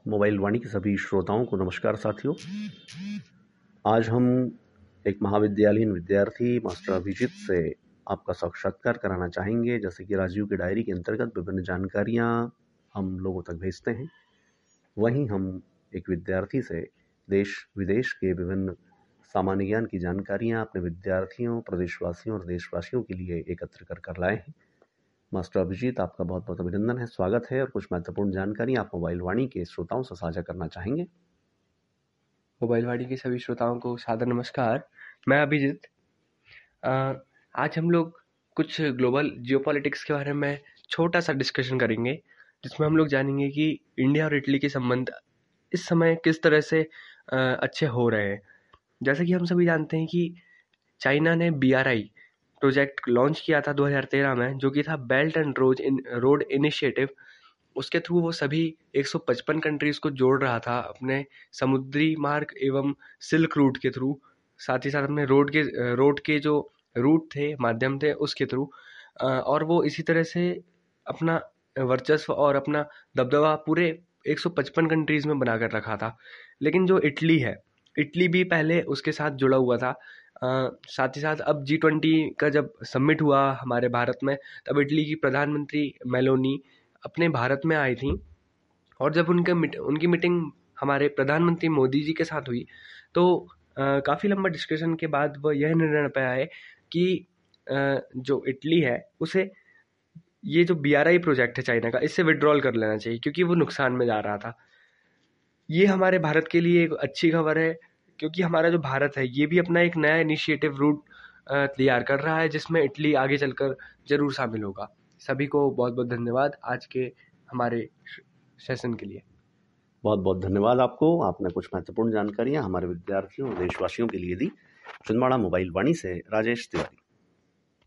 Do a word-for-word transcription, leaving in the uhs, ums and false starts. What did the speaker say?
Mobile वाणी के सभी श्रोताओं को नमस्कार साथियों। आज हम एक महाविद्यालयीन विद्यार्थी मास्टर अभिजीत से आपका साक्षात्कार कराना चाहेंगे। जैसे कि राजीव की डायरी के अंतर्गत विभिन्न जानकारियां हम लोगों तक भेजते हैं, वहीं हम एक विद्यार्थी से देश विदेश के विभिन्न सामान्य ज्ञान की जानकारियां अपने विद्यार्थियों, प्रदेशवासियों और देशवासियों के लिए एकत्र कर कर लाए हैं। मास्टर अभिजीत, आपका बहुत बहुत अभिनंदन है, स्वागत है। और कुछ महत्वपूर्ण जानकारी आप मोबाइल वाणी के श्रोताओं से साझा करना चाहेंगे? मोबाइल वाणी के सभी श्रोताओं को सादर नमस्कार। मैं अभिजीत। आज हम लोग कुछ ग्लोबल जियोपॉलिटिक्स के बारे में छोटा सा डिस्कशन करेंगे, जिसमें हम लोग जानेंगे कि इंडिया और इटली के संबंध इस समय किस तरह से आ, अच्छे हो रहे हैं। जैसे कि हम सभी जानते हैं कि चाइना ने B R I project launch किया था दो हज़ार तेरह में, जो कि था belt and road in road initiative. उसके थ्रू वो सभी एक सौ पचपन कंट्रीज को जोड़ रहा था अपने समुद्री मार्ग एवं सिल्क रूट के थ्रू, साथ ही साथ अपने रोड के रोड के जो रूट थे, माध्यम थे, उसके थ्रू। और वो इसी तरह से अपना वर्चस्व और अपना दबदबा पूरे एक सौ पचपन कंट्रीज में बनाकर रखा था। लेकिन जो इटली है, इटली भी पहले उसके साथ जुड़ा हुआ था। Uh, साथ ही साथ अब जी ट्वेंटी का जब समिट हुआ हमारे भारत में, तब इटली की प्रधानमंत्री मेलोनी अपने भारत में आई थी। और जब उनके मिट, उनकी मीटिंग हमारे प्रधानमंत्री मोदी जी के साथ हुई, तो uh, काफ़ी लंबा डिस्कशन के बाद वह यह निर्णय पे आए कि uh, जो इटली है उसे ये जो बी आर आई प्रोजेक्ट है चाइना का, इससे विड्रॉल कर लेना चाहिए, क्योंकि वो नुकसान में जा रहा था। ये हमारे भारत के लिए एक अच्छी खबर है, क्योंकि हमारा जो भारत है ये भी अपना एक नया इनिशिएटिव रूट तैयार कर रहा है, जिसमें इटली आगे चलकर जरूर शामिल होगा। सभी को बहुत बहुत धन्यवाद आज के हमारे सेशन के लिए। बहुत बहुत धन्यवाद आपको। आपने कुछ महत्वपूर्ण जानकारियां हमारे विद्यार्थियों और देशवासियों के लिए दी। छिंदवाड़ा मोबाइल वाणी से राजेश तिवारी।